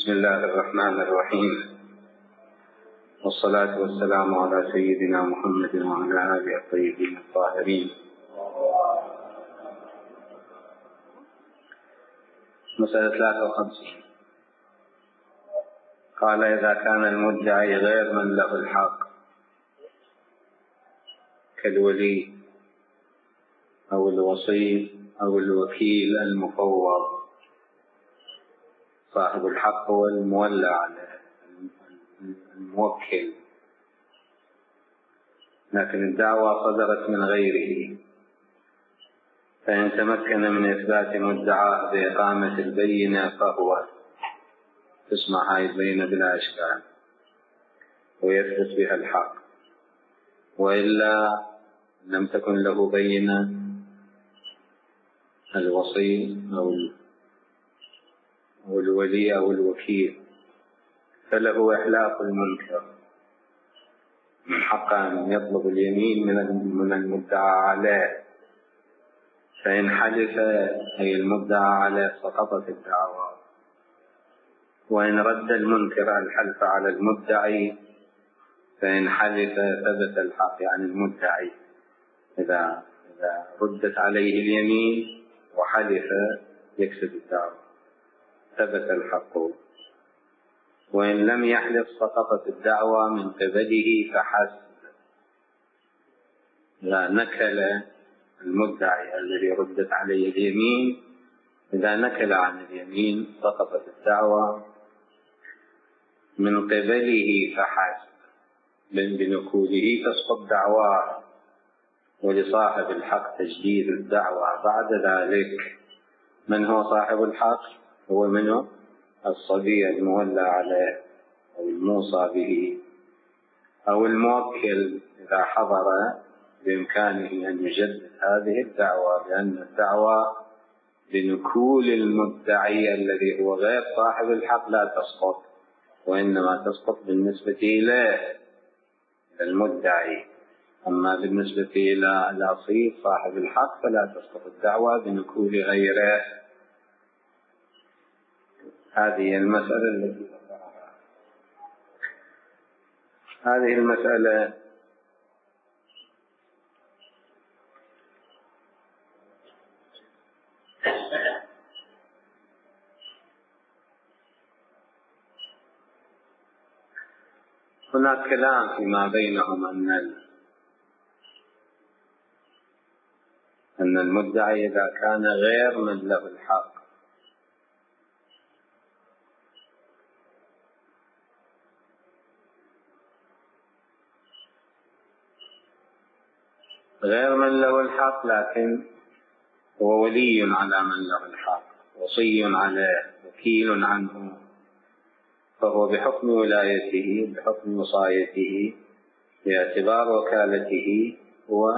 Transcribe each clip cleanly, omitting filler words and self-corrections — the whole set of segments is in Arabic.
بسم الله الرحمن الرحيم، والصلاة والسلام على سيدنا محمد وعلى آله الطيبين الطاهرين. مسألة 53. قال: إذا كان المدعي غير من له الحق كالولي أو الوصي أو الوكيل المفوض، صاحب الحق هو المولى على الموكل، لكن الدعوة صدرت من غيره، فإن تمكن من إثبات مدعاه بإقامة البينة فهو تسمع هاي البينة بلا إشكال ويثبت بها الحق، وإلا لم تكن له بينة الوصي أو الولي أو الوكيل فله إحلاف المنكر، من حق أن يطلب اليمين من المدعى عليه، فإن حلف أي المدعى عليه سقطت الدعوى، وإن رد المنكر الحلف على المدعي فإن حلف ثبت الحق عن المدعي. إذا ردت عليه اليمين وحلف يكسب الدعوى، ثبت الحق، وإن لم يحلف سقطت الدعوى من قبله فحسب. لا نكل المدعي الذي ردت عليه اليمين، إذا نكل عن اليمين سقطت الدعوى من قبله فحسب، بنكوله تسقط دعواه، ولصاحب الحق تجديد الدعوى بعد ذلك. من هو صاحب الحق؟ هو منه الصبي المولى عليه أو الموصى به أو الموكل، إذا حضر بإمكانه أن يجدد هذه الدعوة، لأن الدعوة بنكول المدعي الذي هو غير صاحب الحق لا تسقط، وإنما تسقط بالنسبة إلى المدعي، أما بالنسبة إلى الأصيل صاحب الحق فلا تسقط الدعوة بنكول غيره. هذه المسألة التي ذكرها. هذه المسألة هناك كلام فيما بينهم أن المدعي إذا كان غير من له الحق لكن هو ولي على من له الحق، وصي عليه، وكيل عنه، فهو بحكم ولايته بحكم وصايته باعتبار وكالته هو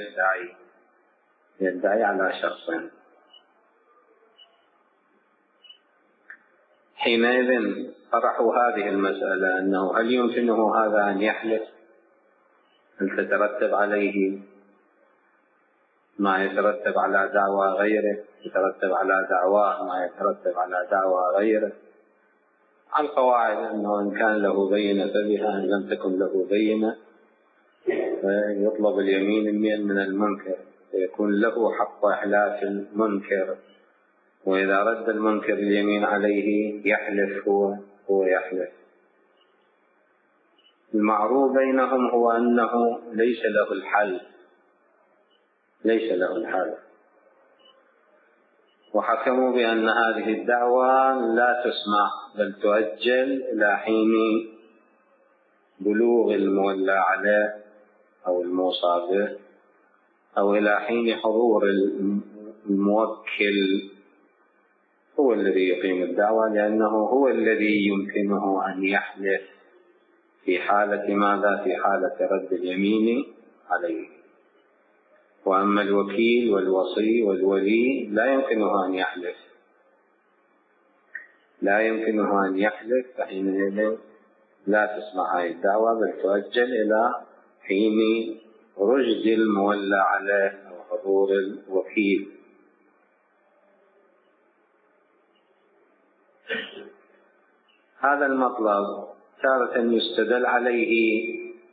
يدعي على شخص. حينئذ طرحوا هذه المسألة، أنه هل يمكنه هذا أن يحلف؟ هل تترتب عليه ما يترتب على دعوى غيره؟ يترتب على دعواه ما يترتب على دعوى غيره؟ على القواعد أنه إن كان له بينة فبها، إن لم تكن له بينة فيطلب اليمين من المنكر، فيكون له حق إحلاف المنكر، وإذا رد المنكر اليمين عليه يحلف هو يحلف. المعروف بينهم هو أنه ليس له الحل، وحكموا بأن هذه الدعوة لا تسمع بل تؤجل إلى حين بلوغ المولى عليه أو الموصى به، أو إلى حين حضور الموكل هو الذي يقيم الدعوة، لأنه هو الذي يمكنه أن يحلف في حالة ماذا؟ في حالة رد اليمين عليه. وأما الوكيل والوصي والولي لا يمكنه أن يحلف، فحينئذ لا تسمع هذه الدعوة بل تؤجل إلى حين رشد المولى عليه أو حضور الوكيل. هذا المطلب تارة يستدل عليه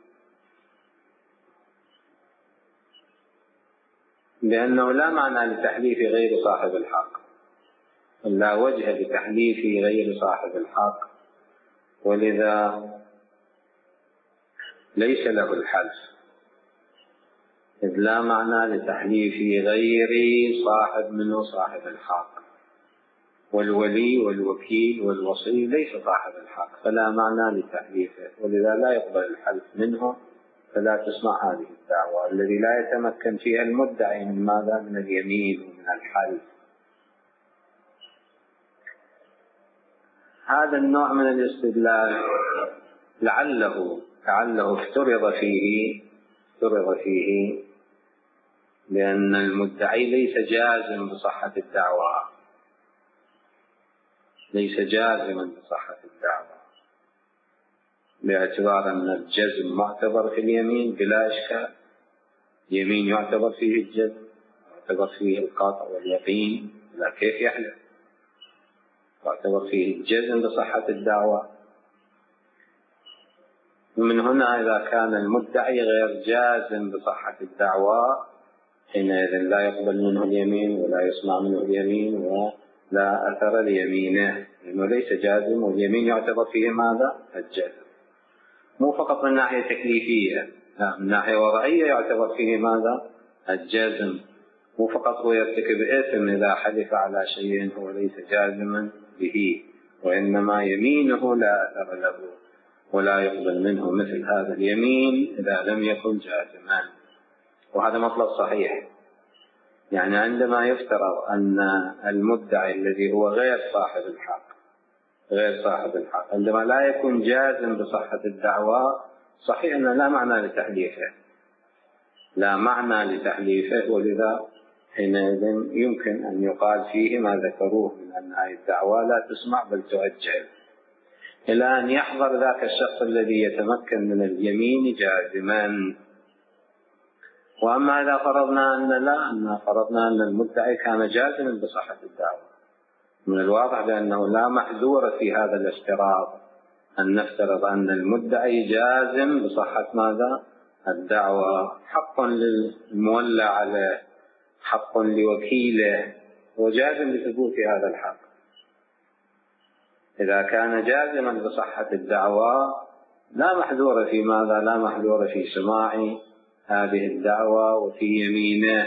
بأنه لا معنى لتحليف غير صاحب الحق، لا وجه لتحليف غير صاحب الحق، ولذا ليس له الحلف، إذ لا معنى لتحليف غير صاحب منه صاحب الحق، والولي والوكيل والوصي ليس صاحب الحق، فلا معنى لتحليفه، ولذا لا يقبل الحلف منه، فلا تسمع هذه الدعوة الذي لا يتمكن فيها المدعي من ماذا؟ من اليمين ومن الحلف. هذا النوع من الاستدلال لعله افترض فيه بأن المدعي ليس جازم بصحة الدعوة، ليس جازما بصحة الدعوة، باعتبار أن الجزم معتبر في اليمين بلا إشكال، يمين يعتبر فيه الجزم، يعتبر فيه القطع واليقين، لا كيف يحلف، يعتبر فيه الجزم بصحة الدعوة. ومن هنا إذا كان المدعي غير جازم بصحة الدعوة حينئذ لا يقبل منه اليمين ولا يسمع منه اليمين ولا أثر ليمينه، لأنه ليس جازم، واليمين يعتبر فيه ماذا؟ الجزم، مو فقط من ناحية تكليفية، لا، من ناحية وضعية يعتبر فيه ماذا؟ الجزم، مو فقط هو يرتكب إثم إذا حلف على شيء هو ليس جازما به، وإنما يمينه لا أثر له ولا يقبل منه مثل هذا اليمين إذا لم يكن جازما. وهذا مطلب صحيح، يعني عندما يفترض أن المدعي الذي هو غير صاحب الحق عندما لا يكون جازم بصحة الدعوة، صحيح أن لا معنى لتحليفه، ولذا حينئذ يمكن أن يقال فيه ما ذكروه من أن هذه الدعوة لا تسمع بل تؤجل إلى أن يحضر ذاك الشخص الذي يتمكن من اليمين جازما. وأما إذا فرضنا أن المدعي كان جازما بصحة الدعوة، من الواضح بأنه لا محذور في هذا الافتراض أن نفترض أن المدعي جازم بصحة ماذا؟ الدعوة، حق للمولى عليه، حق لوكيله، وجازم بثبوت هذا الحق. إذا كان جازما بصحة الدعوة لا محذور في ماذا؟ لا محذور في سماع هذه الدعوة وفي يمينه،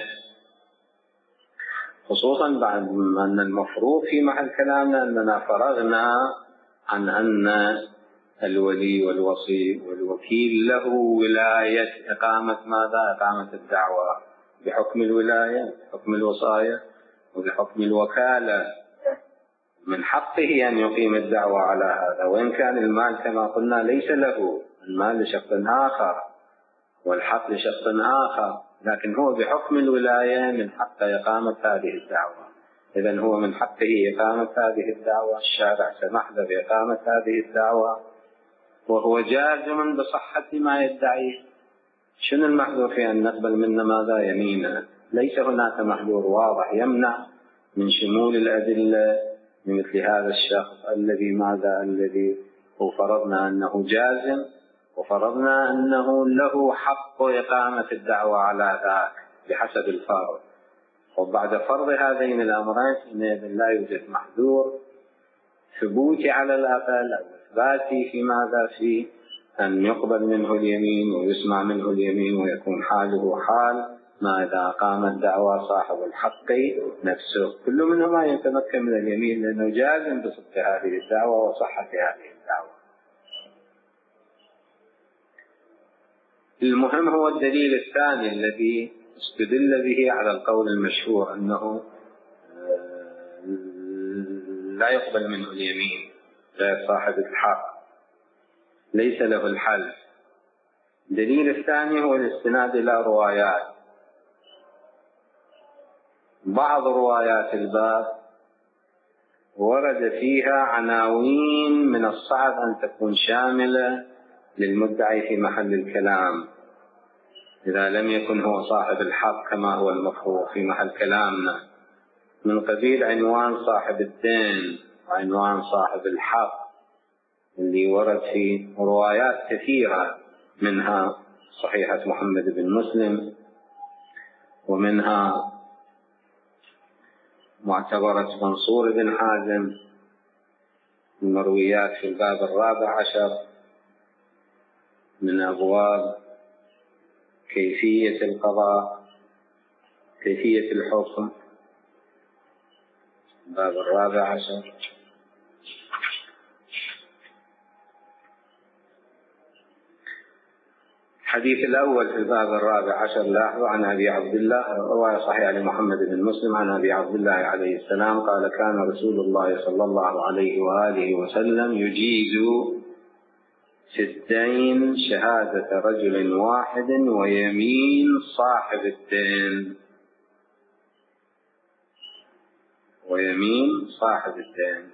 خصوصا بعد أن المفروض في محل كلامنا أننا فرغنا عن أن الولي والوصي والوكيل له ولاية إقامة ماذا؟ إقامة الدعوة بحكم الولاية، بحكم الوصاية، وبحكم الوكالة، من حقه أن يقيم الدعوة على هذا، وإن كان المال كما قلنا ليس له، المال لشخص آخر والحق لشخص آخر، لكن هو بحكم الولاية من حق إقامة هذه الدعوة. إذن هو من حقه إقامة هذه الدعوة، الشارع سمح له بإقامة هذه الدعوة وهو جازم بصحة ما يدعيه. شنو المحذور في أن نقبل منه ماذا؟ يمينه. ليس هناك محذور واضح يمنع من شمول الأدلة لمثل هذا الشخص الذي هو فرضنا أنه جازم، وفرضنا أنه له حق إقامة الدعوة على ذاك بحسب الفرض. وبعد فرض هذين الأمرين لا يوجد محذور ثبوتي على الأقل أو إثباتي في ماذا؟ في أن يقبل منه اليمين ويسمع منه اليمين ويكون حاله حال ما إذا قام الدعوة صاحب الحق نفسه، كل منهما يتمكن من اليمين لأنه جازم بصدق هذه الدعوة وصحة هذه الدعوة. المهم هو الدليل الثاني الذي استدل به على القول المشهور أنه لا يقبل منه اليمين غير صاحب الحق، ليس له الحلف. الدليل الثاني هو الاستناد إلى روايات، بعض روايات الباب ورد فيها عناوين من الصعب أن تكون شاملة للمدعي في محل الكلام إذا لم يكن هو صاحب الحق كما هو المفروض في محل كلامنا، من قبيل عنوان صاحب الدين وعنوان صاحب الحق اللي ورد في روايات كثيرة، منها صحيحة محمد بن مسلم، ومنها معتبرة منصور بن حازم، المرويات في الباب 14 من أبواب كيفية القضاء، كيفية الحكم، الباب 14. الحديث الأول في الباب 14 لاحظوا عن أبي عبد الله، رواية صحيحة لمحمد بن مسلم عن أبي عبد الله عليه السلام قال: كان رسول الله صلى الله عليه وآله وسلم يجيز في الدين شهادة رجل واحد ويمين صاحب الدين، ويمين صاحب الدين.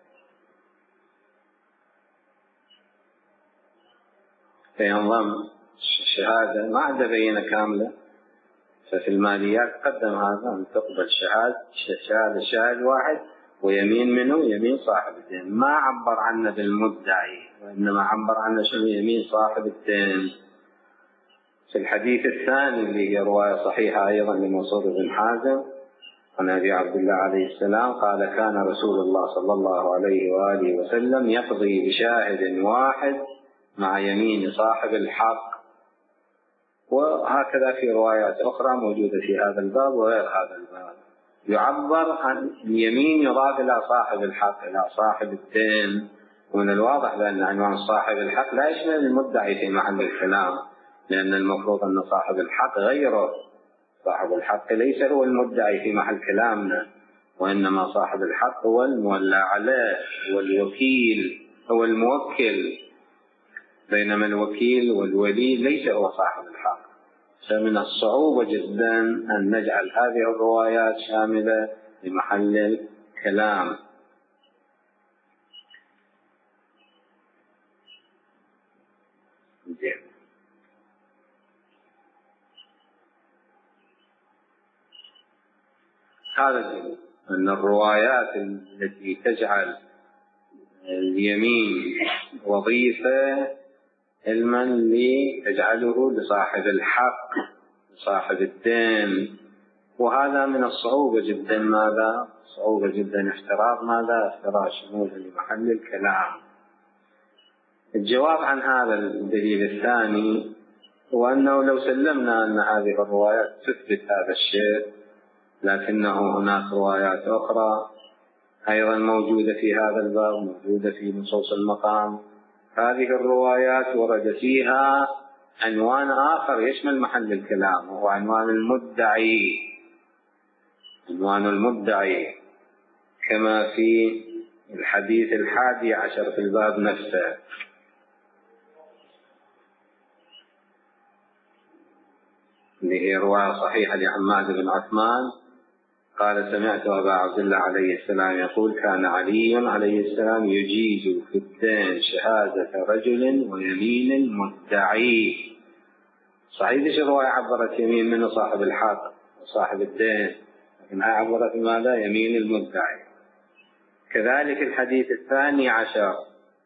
فينضم الشهادة ما عاد بينة كاملة، ففي الماليات قدم هذا أن تقبل شهادة شاهد واحد ويمين منه يمين صاحب الدين. ما عبر عنه بالمدعي، وإنما عبر عنه شنو؟ يمين صاحب الدين. في الحديث الثاني اللي هي رواية صحيحة أيضا لمنصور بن حازم عن أبي عبد الله عليه السلام قال: كان رسول الله صلى الله عليه وآله وسلم يقضي بشاهد واحد مع يمين صاحب الحق. وهكذا في روايات أخرى موجودة في هذا الباب وغير هذا الباب، يعبر عن اليمين يضاف إلى صاحب الحق، إلى صاحب الدين. ومن الواضح بأن عنوان صاحب الحق لا يشمل المدعي في محل الكلام، لأن المفروض أن صاحب الحق غيره. صاحب الحق ليس هو المدعي في محل كلامنا، وإنما صاحب الحق هو المولى عليه، والوكيل هو الموكل، بينما الوكيل والولي ليس هو صاحب الحق. فمن الصعوبة جدا أن نجعل هذه الروايات شاملة لمحل الكلام. هذا الدليل أن الروايات التي تجعل اليمين وظيفة علما لتجعله لصاحب الحق، لصاحب الدين، وهذا من الصعوبة جدا. ماذا؟ صعوبة جدا افتراض ماذا؟ افتراض شمول لمحل الكلام. الجواب عن هذا الدليل الثاني هو أنه لو سلمنا أن هذه الروايات تثبت هذا الشيء، لكنه هناك روايات أخرى أيضا موجودة في هذا الباب، موجودة في نصوص المقام. هذه الروايات ورد فيها عنوان آخر يشمل محل الكلام، وهو عنوان المدعي، عنوان المدعي، كما في الحديث 11 في الباب نفسه. اللي هي رواية صحيحة لحماد بن عثمان قال: سمعت أبا عبد الله عليه السلام يقول: كان علي عليه السلام يجيز في الدين شهادة رجل ويمين المدعي. صحيح ايش الرواية عبرت يمين منه صاحب الحق وصاحب الدين، لكنها عبرت ماذا؟ يمين المدعي. كذلك الحديث 12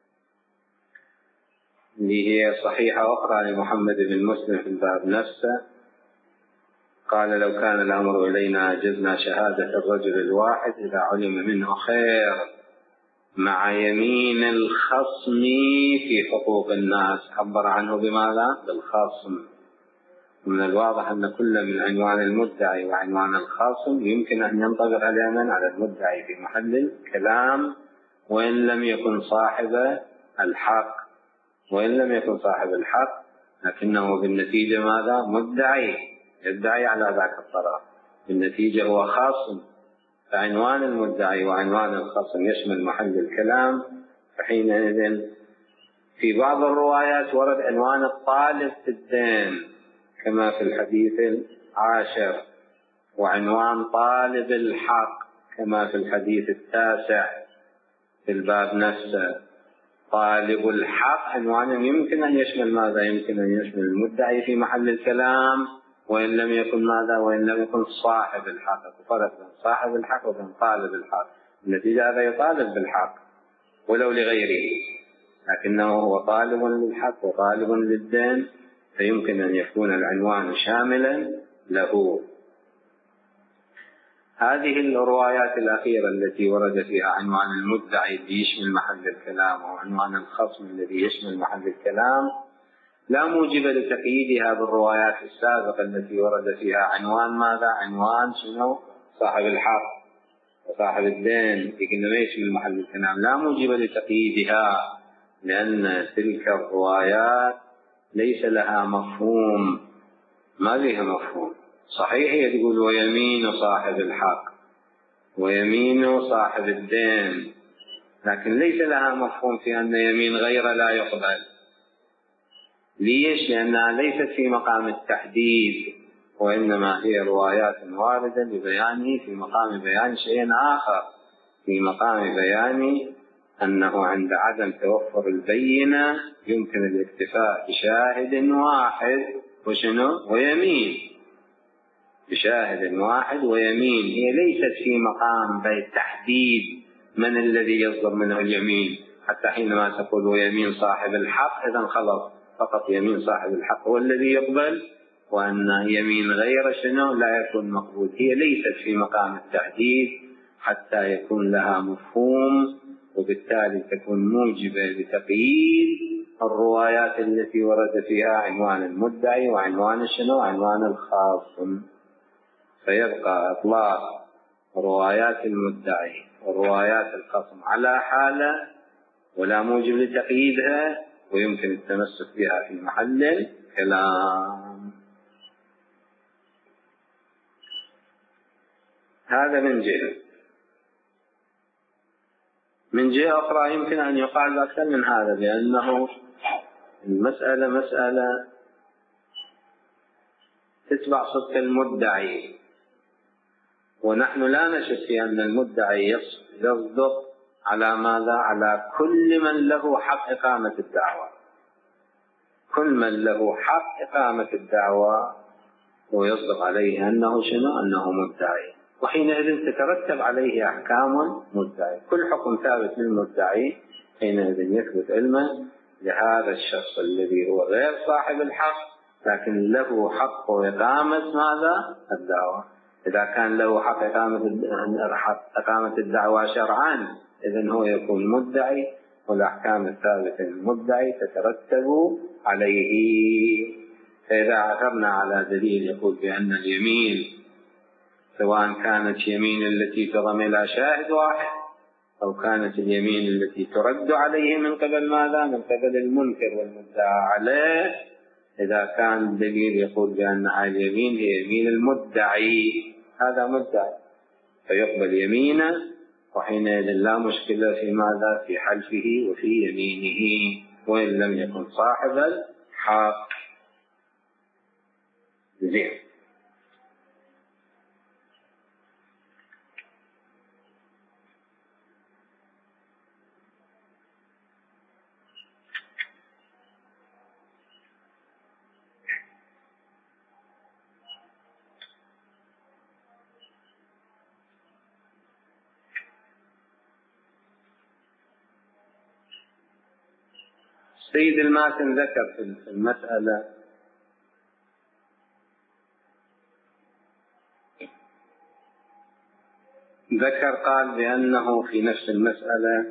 اللي هي صحيحة أخرى لمحمد بن مسلم في الباب نفسه قال: لو كان الأمر إلينا أجزنا شهادة الرجل الواحد إذا علم منه خير مع يمين الخصم في حقوق الناس. عبر عنه بماذا؟ بالخصم. من الواضح أن كل من عنوان المدعي وعنوان الخصم يمكن أن ينطبق علينا على المدعي في محل الكلام، وإن لم يكن صاحب الحق، وإن لم يكن صاحب الحق لكنه بالنتيجة ماذا؟ مدعي، يدعي على ذاك الطرف، بالنتيجة هو خاصم. فعنوان المدعي وعنوان الخصم يشمل محل الكلام. فحينئذ في بعض الروايات ورد عنوان الطالب في الدين كما في الحديث 10، وعنوان طالب الحق كما في الحديث 9 في الباب نفسه. طالب الحق عنوان يمكن أن يشمل ماذا؟ يمكن أن يشمل المدعي في محل الكلام، وإن لم يكن ماذا؟ وإن لم يكن صاحب الحق. فرق بين صاحب الحق وبين طالب الحق. النتيجة هذا يطالب بالحق ولو لغيره، لكنه هو طالب للحق وطالب للدين، فيمكن أن يكون العنوان شاملا له. هذه الروايات الأخيرة التي ورد فيها عنوان المدعي الذي يشمل محل الكلام وعنوان الخصم الذي يشمل محل الكلام لا موجب لتقييدها بالروايات السابقة التي ورد فيها عنوان ماذا؟ عنوان شنو؟ صاحب الحق وصاحب الدين، لكن ما يشمل محل الكلام، لا موجب لتقييدها، لأن تلك الروايات ليس لها مفهوم، ما لها مفهوم. صحيح هي تقول ويمين صاحب الحق ويمين صاحب الدين، لكن ليس لها مفهوم في أن يمين غير لا يقبل. ليش؟ لأنها ليست في مقام التحديد، وإنما هي روايات واردة لبيانه في مقام بيان شيء آخر، في مقام بيان أنه عند عدم توفر البينة يمكن الاكتفاء بشاهد واحد وشنو؟ ويمين، بشاهد واحد ويمين. هي ليست في مقام تحديد من الذي يصدر منه اليمين، حتى حينما تقول ويمين صاحب الحق إذن خلص، فقط يمين صاحب الحق هو الذي يقبل، وأن يمين غير شنو لا يكون مقبول. هي ليست في مقام التحديد حتى يكون لها مفهوم، وبالتالي تكون موجبة لتقييد الروايات التي ورد فيها عنوان المدعي وعنوان شنو؟ عنوان الخاصم. فيبقى إطلاق روايات المدعي وروايات الخصم على حالة ولا موجب لتقييدها، ويمكن التمسك بها في محل الكلام. هذا من جهة. من جهة أخرى يمكن أن يقال أكثر من هذا، لأنه المسألة مسألة تتبع صدق المدعي، ونحن لا نشك في أن المدعي يصدق على ماذا؟ على كل من له حق إقامة الدعوة. كل من له حق إقامة الدعوة ويصدق عليه أنه شنو؟ أنه مدعي، وحينئذ تترتب عليه أحكام المدعي. كل حكم ثابت للمدعي حينئذ يثبت علما لهذا الشخص الذي هو غير صاحب الحق لكن له حق إقامة ماذا؟ الدعوة. إذا كان له حق إقامة الدعوة شرعا إذن هو يكون مدعي، والأحكام الثابتة للمدعي تترتب عليه. فإذا عثرنا على دليل يقول بأن اليمين سواء كانت يمين التي تضم إلى شاهد واحد أو كانت اليمين التي ترد عليه من قبل ماذا؟ من قبل المنكر والمدعى عليه، إذا كان الدليل يقول بأنها اليمين هي يمين المدعي، هذا مدعي فيقبل يمينه، وحينئذ لا مشكلة في ماذا؟ في حلفه وفي يمينه، وإن لم يكن صاحب الحق. زين. سيد الماتن ذكر في المسألة قال بأنه في نفس المسألة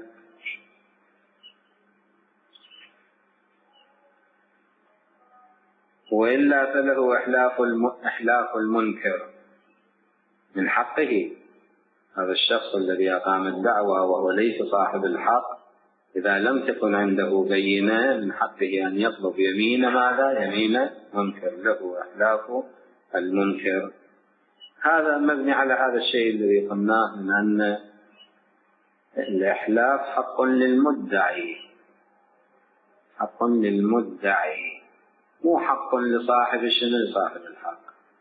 وإلا فله إحلاف المنكر من حقه. هذا الشخص الذي أقام الدعوة وهو ليس صاحب الحق إذا لم تكن عنده بينة من حقه أن يطلب يمين ماذا؟ يمين منكر، له إحلاف المنكر. هذا مبني على هذا الشيء الذي قلناه من أن الإحلاف حق للمدعي، حق للمدعي مو حق لصاحب شنو؟ لصاحب الحق،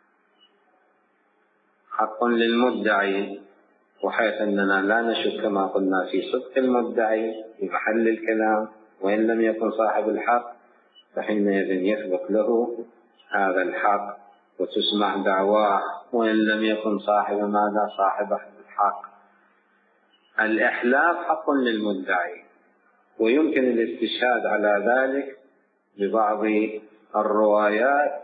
حق للمدعي، وحيث أننا لا نشك كما قلنا في صدق المدعي في محل الكلام، وإن لم يكن صاحب الحق فحينئذ يثبت له هذا الحق وتسمع دعواه وإن لم يكن صاحب ماذا؟ صاحب الحق. الإحلاف حق للمدعي، ويمكن الاستشهاد على ذلك ببعض الروايات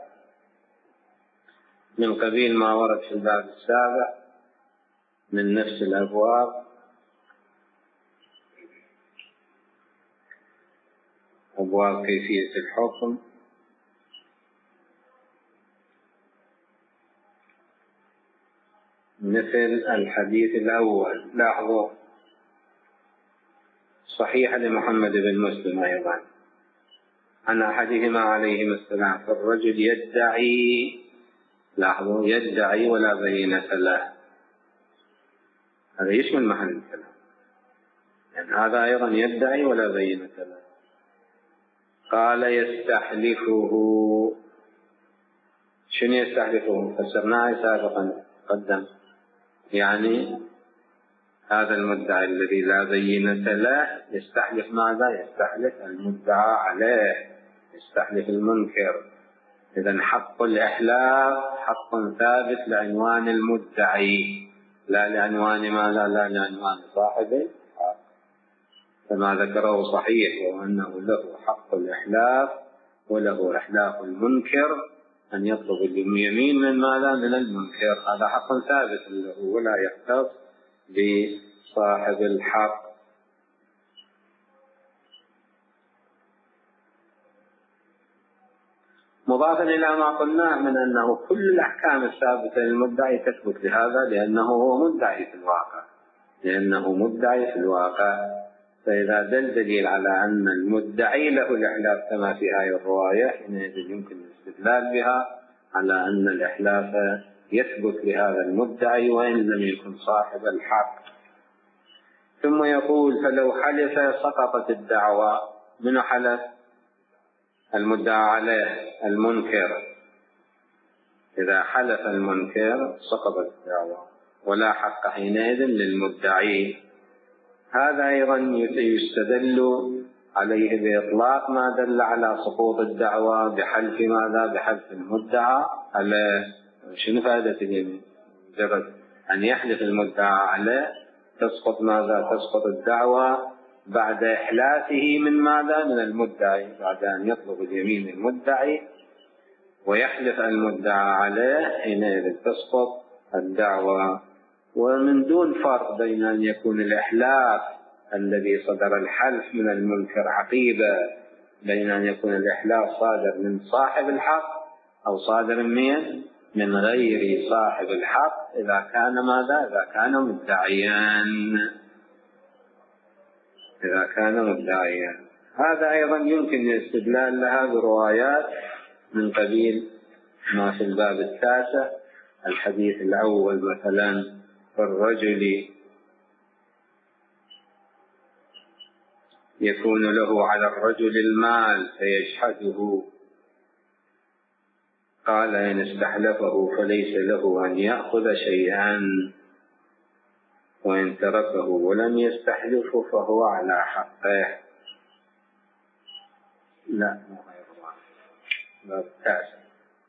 من قبيل ما ورد في الباب السابع من نفس الأبواب، أبواب كيفية الحكم، مثل الحديث الأول. لاحظوا صحيح لمحمد بن مسلم أيضا عن أحدهما عليهما السلام فالرجل يدعي، لاحظوا يدعي ولا بينة له، هذا يشمل محل الكلام، يعني هذا أيضا يدعي ولا بينة له. قال يستحلفه، شنو يستحلفه؟ فسرناه سابقا قدم، يعني هذا المدعي الذي لا بينة له يستحلف ماذا؟ يستحلف المدعى عليه، يستحلف المنكر. إذن حق الإحلاف حق ثابت لعنوان المدعي، لا لعنوان ماذا؟ لا لعنوان صاحب الحق، فما ذكره صحيح، وأنه له حق الإحلاف وله إحلاف المنكر أن يطلب اليمين من ماذا؟ من المنكر، هذا حق ثابت له ولا يختص بصاحب الحق. مضافا إلى ما قلناه من أنه كل الأحكام الثابتة للمدعي تثبت لهذا لأنه هو مدعي في الواقع، لأنه مدعي في الواقع. فإذا دليل على أن المدعي له الإحلاف كما في هذه الرواية، حينئذ يمكن الاستدلال بها على أن الإحلاف يثبت لهذا المدعي وإن لم يكن صاحب الحق. ثم يقول فلو حلف سقطت الدعوى. من حلف؟ المدعى عليه المنكر. إذا حلف المنكر سقطت الدعوى ولا حق حينئذ للمدعي. هذا أيضا يستدل عليه بإطلاق ما دل على سقوط الدعوى بحلف ماذا؟ بحلف المدعى عليه. شنو فائدة اليمين؟ مجرد أن يحلف المدعى عليه تسقط ماذا؟ تسقط الدعوى بعد إحلافه من ماذا؟ من المدعي، بعد أن يطلب اليمين المدعي ويحلف المدعى عليه حينئذ تسقط الدعوى. ومن دون فرق بين أن يكون الإحلاف الذي صدر الحلف من المنكر عقيبة، بين أن يكون الإحلاف صادر من صاحب الحق أو صادر من غير صاحب الحق إذا كان ماذا؟ إذا كان مدعيا، إذا كان مدعيا. هذا أيضا يمكن الاستدلال لها بروايات من قبيل ما في الباب التاسع. الحديث الأول مثلا الرجل يكون له على الرجل المال فيشحذه، قال إن استحلفه فليس له أن يأخذ شيئا، وإن تركه ولم يستحلفه فهو على حقه. لا باب التاسع.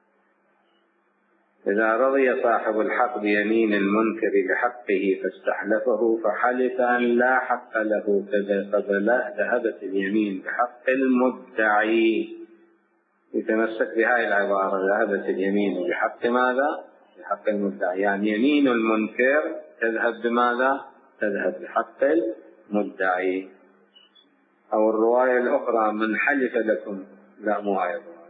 إذا رضي صاحب الحق بيمين المنكر لحقه فاستحلفه فحلف أن لا حق له فبلا ذهبت اليمين بحق المدعي. يتمسك بهذه العبارة ذهبت اليمين بحق ماذا؟ بحق المدعي، يعني يمين المنكر تذهب بماذا؟ تذهب بحق المدعي. أو الرواية الأخرى من حلف لكم، لا مو هاي الرواية،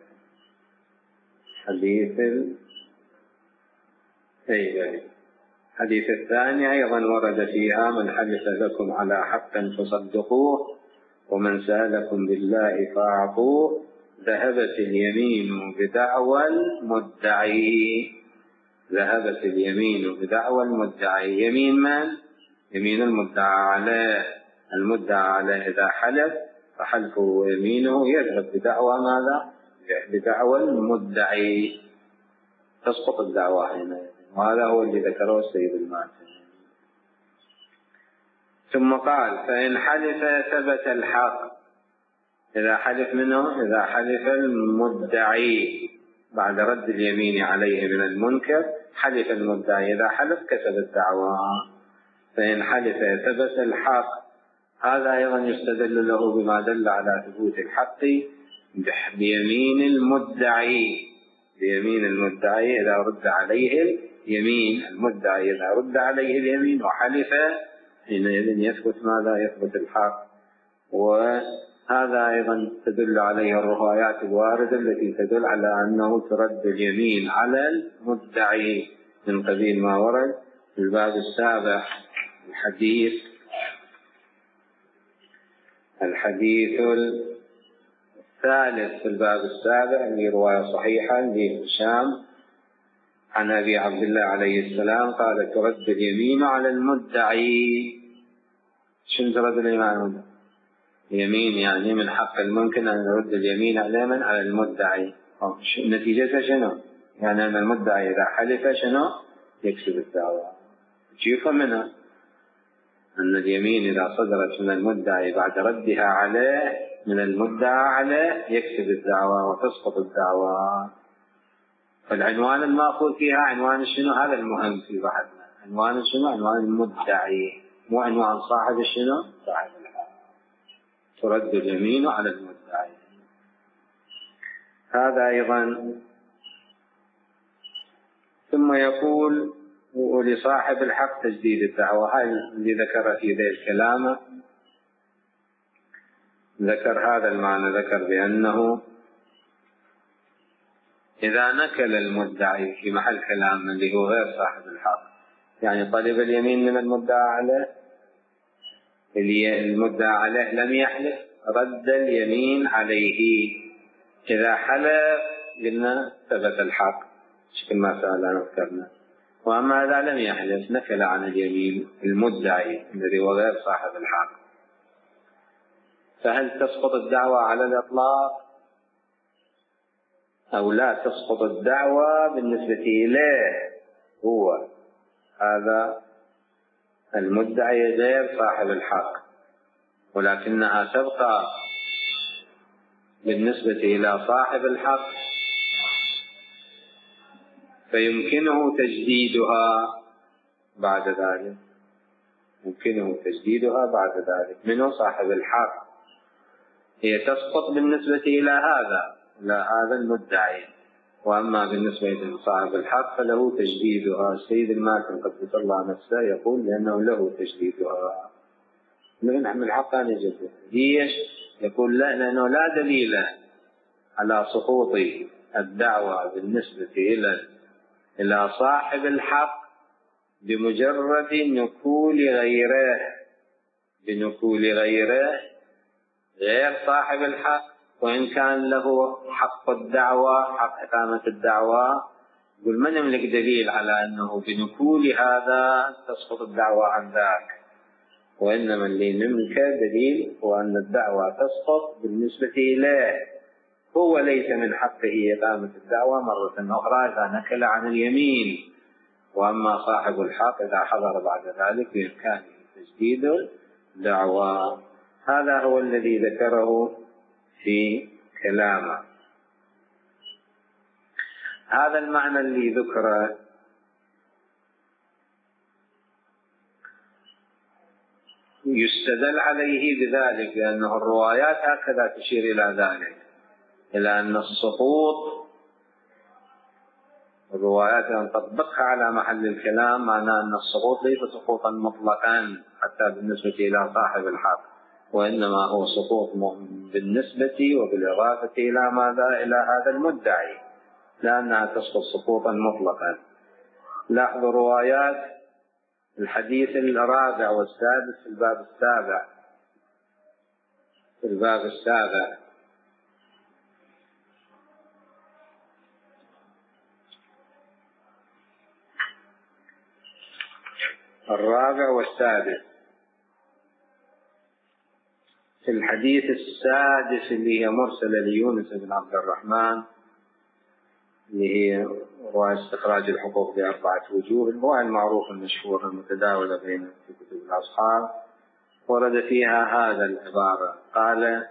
حديث الثاني أيضا ورد فيها من حلف لكم على حق فصدقوه ومن سألكم بالله فأعطوه ذهبت اليمين بدعوى المدعي. ذهبت اليمين بدعوى المدعي. يمين من؟ يمين المدعى عليه. المدعى عليه إذا حلف فحلفه ويمينه يذهب بدعوى ماذا؟ بدعوى المدعي، تسقط الدعوى هنا. وهذا هو اللي ذكره السيد الماتري. ثم قال فإن حلف ثبت الحق. إذا حلف منه؟ إذا حلف المدعي بعد رد اليمين عليه من المنكر حلف المدعي، إذا حلف كسب الدعوى. فإن حلف ثبت الحق. هذا أيضا يستدل له بما دل على ثبوت الحق بيمين المدعي. بيمين المدعي إذا رد عليه اليمين، المدعي إذا رد عليه اليمين وحلف حينئذ يثبت ماذا؟ يثبت الحق. وهذا أيضا تدل عليه الروايات الواردة التي تدل على أنه ترد اليمين على المدعي من قبيل ما ورد في الباب السابع. الحديث الثالث في الباب السابع اللي رواية صحيحة لهشام عن أبي عبد الله عليه السلام قال ترد اليمين على المدعي. شنو ترد اليمين على المدعي؟ يمين يعني من حق الممكن أن يرد اليمين على المدعي. نتيجتها شنو؟ يعني أن المدعي إذا حلف شنو؟ يكسب الدعوة. يفهم منها أن اليمين إذا صدرت من المدعي بعد ردها عليه من المدعى عليه يكسب الدعوة وتسقط الدعوة. فالعنوان المأخوذ فيها عنوان شنو؟ هذا المهم في بحثنا. عنوان شنو؟ عنوان المدعي، مو عنوان صاحب شنو؟ صاحب الحق. ترد اليمين على المدعي. هذا أيضا. ثم يقول ولصاحب الحق تجديد الدعوة. هذا اللي ذكر في ذي الكلام، ذكر هذا المعنى، ذكر بأنه إذا نكل المدعي في محل كلام اللي هو غير صاحب الحق، يعني طلب اليمين من المدعى عليه، المدعى عليه لم يحلف، رد اليمين عليه. إذا حلف قلنا ثبت الحق شكل ما سألنا وذكرنا. وأما إذا لم يحلف نكل عن اليمين المدعي الذي هو غير صاحب الحق. فهل تسقط الدعوة على الإطلاق أو لا تسقط الدعوة بالنسبة إليه؟ هو هذا المدعي غير صاحب الحق، ولكنها تبقى بالنسبة إلى صاحب الحق، فيمكنه تجديدها بعد ذلك. يمكنه تجديدها بعد ذلك. منه صاحب الحق، هي تسقط بالنسبة إلى هذا المدعي. وأما بالنسبة لصاحب الحق فله تجديدها. السيد الماتن قدس الله نفسه يقول لأنه له تجديدها. نحن الحق أن يجدد. ليش؟ يقول لا، لأنه لا دليل على سقوط الدعوة بالنسبة إلى صاحب الحق بمجرد نكول غيره غير صاحب الحق، وإن كان له حق الدعوة، حق إقامة الدعوة. يقول من يملك دليل على أنه بنكول هذا تسقط الدعوة عن ذاك؟ وإنما اللي نملك دليل هو أن الدعوة تسقط بالنسبة إليه، هو ليس من حقه إقامة الدعوة مرة أخرى إذا نكل عن اليمين. وأما صاحب الحق إذا حضر بعد ذلك بإمكانه تجديد الدعوة. هذا هو الذي ذكره في كلامه. هذا المعنى اللي ذكره يستدل عليه بذلك، لأنه الروايات هكذا تشير إلى ذلك، إلى أن السقوط الروايات نطبقها على محل الكلام معناه أن السقوط ليس سقوطا مطلقا حتى بالنسبة إلى صاحب الحق، وإنما هو سقوط بالنسبة وبالإضافة إلى ماذا؟ إلى هذا المدعي، لأنها تسقط سقوطا مطلقا. لاحظوا روايات الحديث الرابع والسادس في الباب السابع الرابع والسادس. في الحديث السادس اللي هي مرسلة ليونس بن عبد الرحمن، اللي هي رواية استخراج الحقوق بأربعة وجوه، الرواية المعروفة المشهورة المتداولة بين في كتب الأصحاب، ورد فيها هذا العبارة، قال: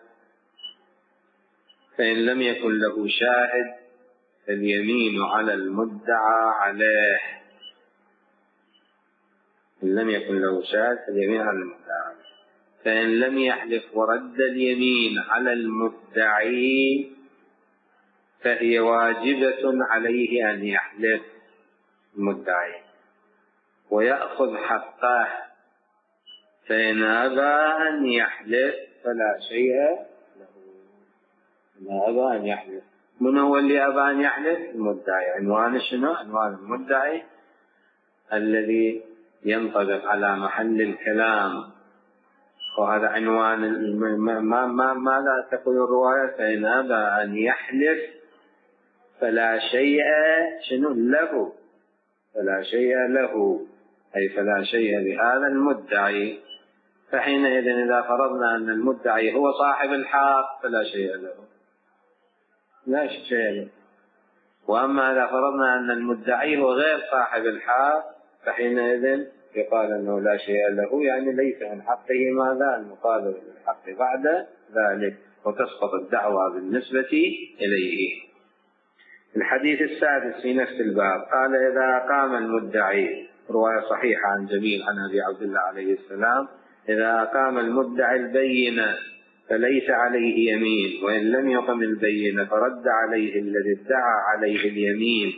فإن لم يكن له شاهد فاليمين على المدعى عليه. إن لم يكن له شاهد فاليمين على المدعى عليه. فإن لم يحلف ورد اليمين على المدعي فهي واجبة عليه أن يحلف المدعي ويأخذ حقه، فإن أبى أن يحلف فلا شيء له. إن أبى أن يحلف، من هو اللي أبى أن يحلف؟ المدعي. عنوان شنو؟ عنوان المدعي الذي ينطبق على محل الكلام، وهذا عنوان ماذا تقول الرواية؟ فإن أبى أن يحلف فلا شيء شنو له، فلا شيء له، أي فلا شيء لهذا المدعي. فحينئذ إذا فرضنا أن المدعي هو صاحب الحق فلا شيء له، لا شيء له. وأما إذا فرضنا أن المدعي هو غير صاحب الحق فحينئذ يقال أنه لا شيء له، يعني ليس من حقه ماذا؟ المطالبة بالحق بعد ذلك، وتسقط الدعوى بالنسبة إليه. الحديث السادس في نفس الباب قال: إذا أقام المدعي، رواية صحيحة عن جميل عن أبي عبد الله عليه السلام: إذا أقام المدعي البينة فليس عليه يمين، وإن لم يقم البينة فرد عليه الذي ادعى عليه اليمين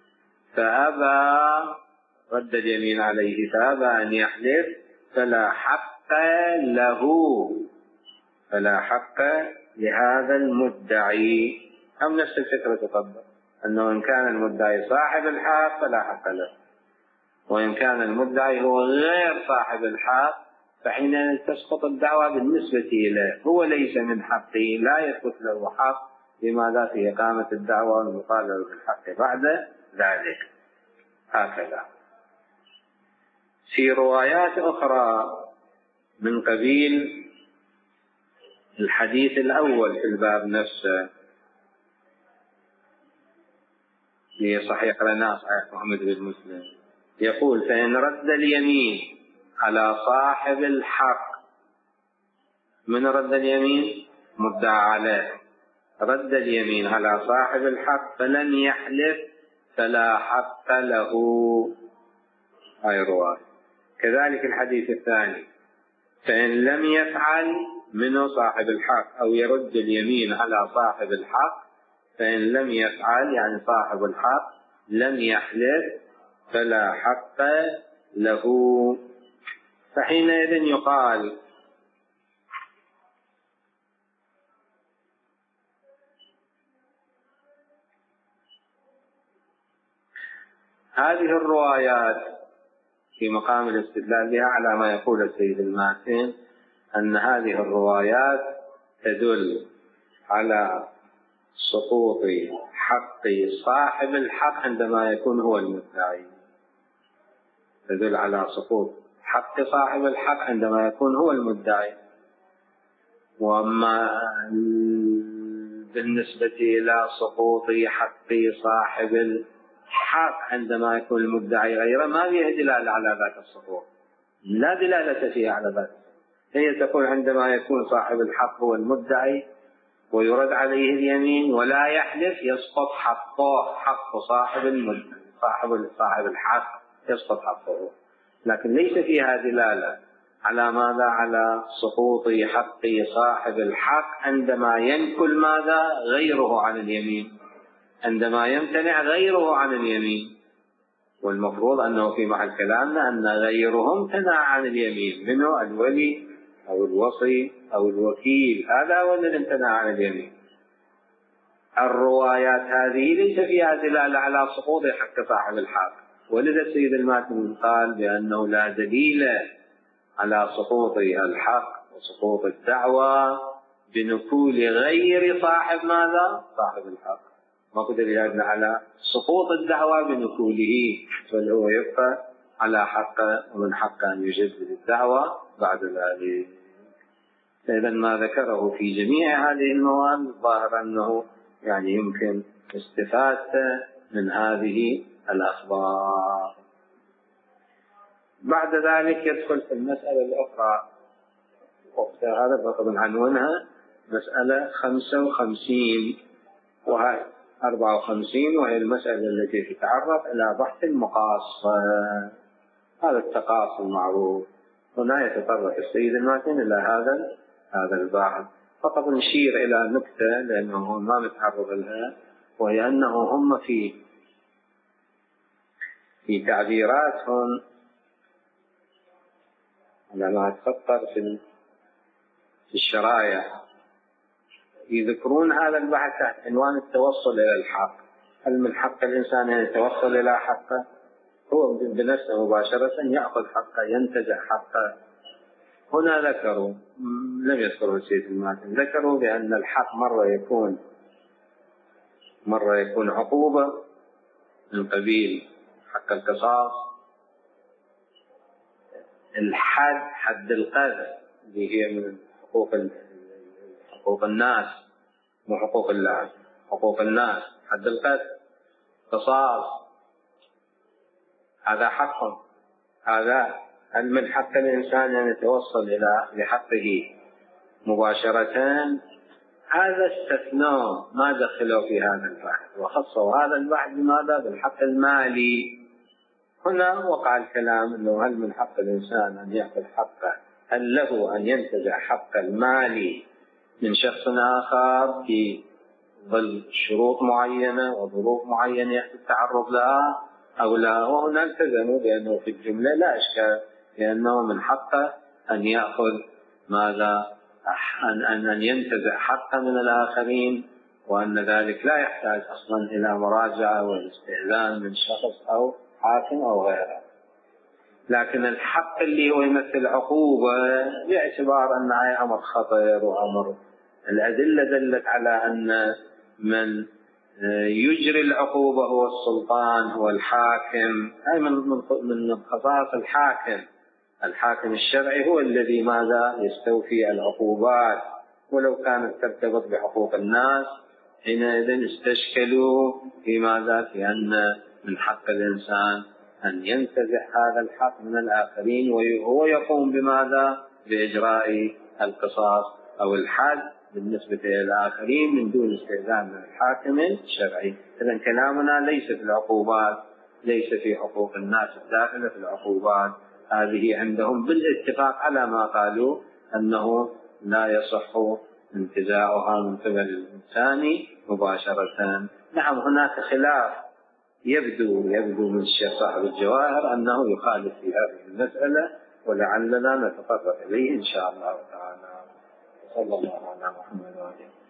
فأبى، رد اليمين عليه فأبى أن يحلف فلا حق له، فلا حق لهذا المدعي. أم نفس الفكرة تطبق، أنه إن كان المدعي صاحب الحق فلا حق له، وإن كان المدعي هو غير صاحب الحق فحين تسقط الدعوة بالنسبة إليه، هو ليس من حقه، لا يثبت له حق، لماذا؟ في إقامة الدعوة والمطالبة بالحق بعد ذلك. هكذا. في روايات أخرى من قبيل الحديث الأول في الباب نفسه، في صحيح لنا صحيح محمد بن مسلم، يقول: فإن رد اليمين على صاحب الحق، من رد اليمين؟ مدعى عليه، رد اليمين على صاحب الحق فلم يحلف فلا حق له. هاي رواية. كذلك الحديث الثاني: فإن لم يفعل، منه صاحب الحق، أو يرد اليمين على صاحب الحق، فإن لم يفعل يعني صاحب الحق لم يحلف فلا حق له. فحينئذ يقال: هذه الروايات في مقام الاستدلال بها على ما يقول السيد الماتن، أن هذه الروايات تدل على سقوط حق صاحب الحق عندما يكون هو المدعي، تدل على سقوط حق صاحب الحق عندما يكون هو المدعي. وأما بالنسبة إلى سقوط حق صاحب الحق عندما يكون المدعي غيره، ما فيها دلالة على ذات السقوط، لا دلالة فيها على ذات. هي تقول عندما يكون صاحب الحق هو المدعي ويرد عليه اليمين ولا يحلف يسقط حقه، حق صاحب المدعي، صاحب الحق يسقط حقه، لكن ليس فيها دلالة على ماذا؟ على سقوط حق صاحب الحق عندما ينكل ماذا؟ غيره عن اليمين، عندما يمتنع غيره عن اليمين. والمفروض أنه في محل كلامنا أن غيرهم امتنع عن اليمين، منه الولي أو الوصي أو الوكيل، هذا هو الذي امتنع عن اليمين. الروايات هذه ليس فيها دلالة على سقوط حق صاحب الحق، ولذا السيد الماتن قال بأنه لا دليل على سقوط الحق وسقوط الدعوة بنكول غير صاحب ماذا؟ صاحب الحق. ما قدر يدل على سقوط الدعوة بنكوله، بل هو يبقى على حقه، ومن حقه أن يجدد الدعوة بعد ذلك. إذا ما ذكره في جميع هذه المواد ظاهر أنه يعني يمكن استفادته من هذه الأخبار. بعد ذلك يدخل في المسألة الأخرى، هذا طبعا عنوانها مسألة 55 وهي 54، وهي المسألة التي تتعرف إلى بحث المقاصة. هذا التقاصي المعروف هنا يتطرق السيد الماتن إلى هذا البحث. فقط نشير إلى نكتة لأنه ما نتعرض لها، وهي أنه هم في تعبيراتهم لما تفكر في الشرائع يذكرون هذا البحث تحت عنوان التوصل إلى الحق. هل من حق الإنسان أن يتوصل إلى حقه؟ هو بنفسه مباشرة يأخذ حقه، ينتزع حقه. هنا ذكروا، لم يذكروا السيد الماتن، ذكروا بأن الحق مرة يكون عقوبة من قبيل حق القصاص، الحد، حد القذف اللي هي من حقوق الناس، مو حقوق الله، حقوق الناس، حد القذف، قصاص، هذا حق. هذا هل من حق الإنسان أن يتوصل إلى لحقه مباشرة؟ هذا استثناء ما دخلوا في هذا البحث، وخصوا هذا البحث بماذا؟ بالحق المالي. هنا وقع الكلام أنه هل من حق الإنسان أن يأخذ حقه، هل له أن ينتزع حق المالي من شخص آخر في ظل شروط معينة وظروف معينة يحدث التعرض لها أو لا؟ وهنا التزموا بأنه في الجملة لا إشكال، لأنه من حقه أن يأخذ ماذا؟ أن ينتزع حقه من الآخرين، وأن ذلك لا يحتاج أصلا إلى مراجعة والاستئذان من شخص أو حاكم أو غيره. لكن الحق اللي هو يمثل عقوبة باعتبار أن هذا أمر خطر وأمر الأدلة دلت على أن من يجري العقوبة هو السلطان، هو الحاكم، أي من خصائص الحاكم الشرعي هو الذي ماذا يستوفي العقوبات. ولو كانت ترتبط بحقوق الناس حينئذ استشكلوا في ماذا؟ في أن من حق الإنسان أن ينتزع هذا الحق من الآخرين، وهو يقوم بماذا؟ بإجراء القصاص أو الحد بالنسبة إلى الآخرين من دون استئذان من الحاكم الشرعي. إذن كلامنا ليس في العقوبات، ليس في حقوق الناس الداخلة في العقوبات، هذه عندهم بالاتفاق على ما قالوا أنه لا يصح انتزاعها من قبل الإنسان مباشرة. نعم هناك خلاف يبدو من الشيخ صاحب الجواهر أنه يخالف في هذه المسألة، ولعلنا نتطرق إليه إن شاء الله تعالى. صلى الله على محمد وآله.